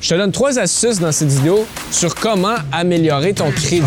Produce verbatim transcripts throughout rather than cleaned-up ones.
Je te donne trois astuces dans cette vidéo sur comment améliorer ton crédit.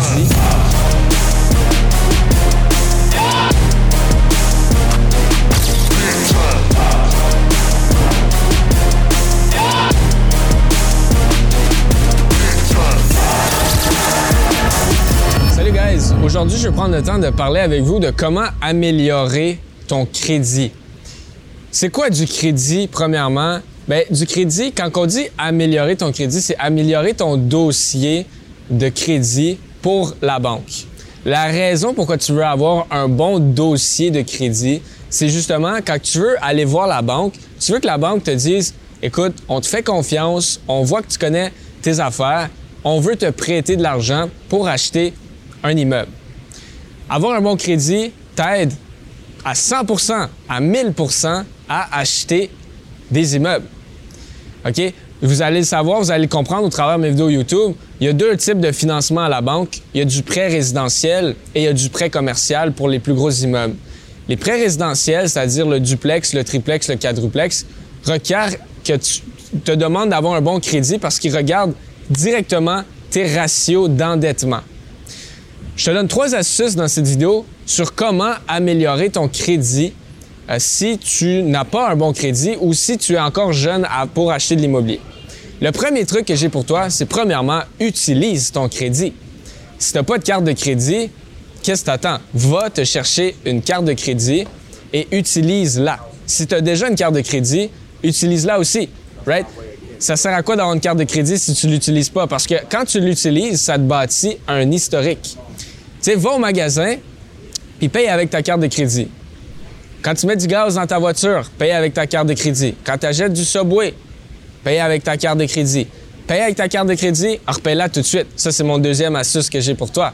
Salut guys! Aujourd'hui, je vais prendre le temps de parler avec vous de comment améliorer ton crédit. C'est quoi du crédit, premièrement? Bien, du crédit, quand on dit améliorer ton crédit, c'est améliorer ton dossier de crédit pour la banque. La raison pourquoi tu veux avoir un bon dossier de crédit, c'est justement quand tu veux aller voir la banque, tu veux que la banque te dise « Écoute, on te fait confiance, on voit que tu connais tes affaires, on veut te prêter de l'argent pour acheter un immeuble. » Avoir un bon crédit t'aide à cent pour cent, à mille pour cent à acheter des immeubles. OK? Vous allez le savoir, vous allez le comprendre au travers de mes vidéos YouTube. Il y a deux types de financement à la banque. Il y a du prêt résidentiel et il y a du prêt commercial pour les plus gros immeubles. Les prêts résidentiels, c'est-à-dire le duplex, le triplex, le quadruplex, requièrent que tu te demandes d'avoir un bon crédit parce qu'ils regardent directement tes ratios d'endettement. Je te donne trois astuces dans cette vidéo sur comment améliorer ton crédit euh, si tu n'as pas un bon crédit ou si tu es encore jeune à, pour acheter de l'immobilier. Le premier truc que j'ai pour toi, c'est premièrement, utilise ton crédit. Si tu n'as pas de carte de crédit, qu'est-ce que tu attends? Va te chercher une carte de crédit et utilise-la. Si tu as déjà une carte de crédit, utilise-la aussi, right? Ça sert à quoi d'avoir une carte de crédit si tu ne l'utilises pas? Parce que quand tu l'utilises, ça te bâtit un historique. Tu sais, va au magasin puis paye avec ta carte de crédit. Quand tu mets du gaz dans ta voiture, paye avec ta carte de crédit. Quand tu achètes du Subway, paye avec ta carte de crédit. Paye avec ta carte de crédit, repaye-la tout de suite. Ça, c'est mon deuxième astuce que j'ai pour toi.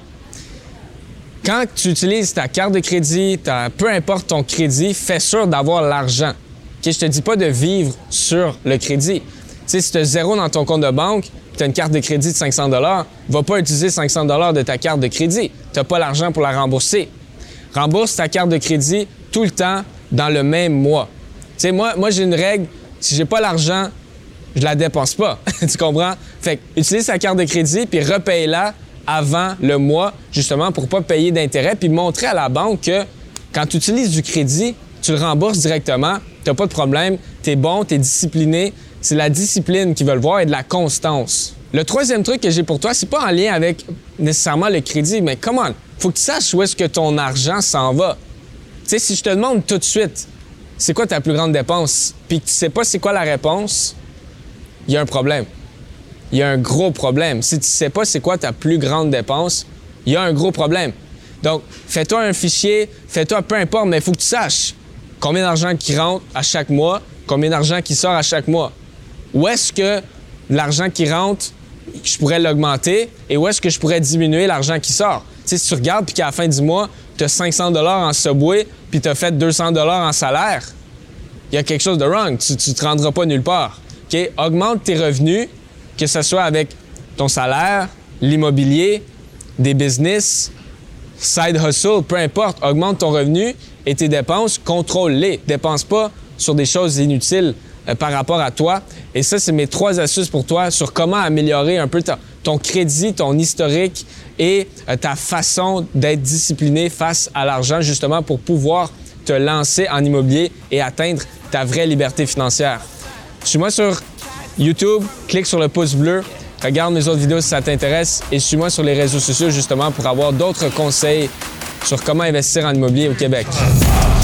Quand tu utilises ta carte de crédit, ta, peu importe ton crédit, fais sûr d'avoir l'argent. Okay? Je te dis pas de vivre sur le crédit. Tu sais, si tu as zéro dans ton compte de banque, tu as une carte de crédit de cinq cents dollars, va pas utiliser cinq cents dollars de ta carte de crédit. Tu n'as pas l'argent pour la rembourser. Rembourse ta carte de crédit tout le temps dans le même mois. Tu sais, moi, moi j'ai une règle, si j'ai pas l'argent, je la dépense pas. Tu comprends? Fait que utilise ta carte de crédit puis repaye-la avant le mois, justement pour pas payer d'intérêt puis montrer à la banque que quand tu utilises du crédit, tu le rembourses directement, tu n'as pas de problème, tu es bon, tu es discipliné. C'est la discipline qu'ils veulent voir et de la constance. Le troisième truc que j'ai pour toi, c'est pas en lien avec nécessairement le crédit, mais comment? Faut que tu saches où est-ce que ton argent s'en va. Tu sais, si je te demande tout de suite, c'est quoi ta plus grande dépense, puis que tu sais pas c'est quoi la réponse, il y a un problème. Il y a un gros problème. Si tu sais pas c'est quoi ta plus grande dépense, il y a un gros problème. Donc, fais-toi un fichier, fais-toi peu importe, mais il faut que tu saches combien d'argent qui rentre à chaque mois, combien d'argent qui sort à chaque mois. Où est-ce que l'argent qui rentre, je pourrais l'augmenter et où est-ce que je pourrais diminuer l'argent qui sort? Tu sais, si tu regardes puis qu'à la fin du mois, tu as cinq cents dollars en Subway puis tu as fait deux cents dollars en salaire, il y a quelque chose de wrong. Tu ne te rendras pas nulle part. Okay? Augmente tes revenus, que ce soit avec ton salaire, l'immobilier, des business, side hustle, peu importe. Augmente ton revenu et tes dépenses, contrôle-les. Dépense pas sur des choses inutiles euh, par rapport à toi. Et ça, c'est mes trois astuces pour toi sur comment améliorer un peu ta, ton crédit, ton historique et euh, ta façon d'être discipliné face à l'argent, justement pour pouvoir te lancer en immobilier et atteindre ta vraie liberté financière. Suis-moi sur YouTube, clique sur le pouce bleu, regarde mes autres vidéos si ça t'intéresse et suis-moi sur les réseaux sociaux justement pour avoir d'autres conseils sur comment investir en immobilier au Québec.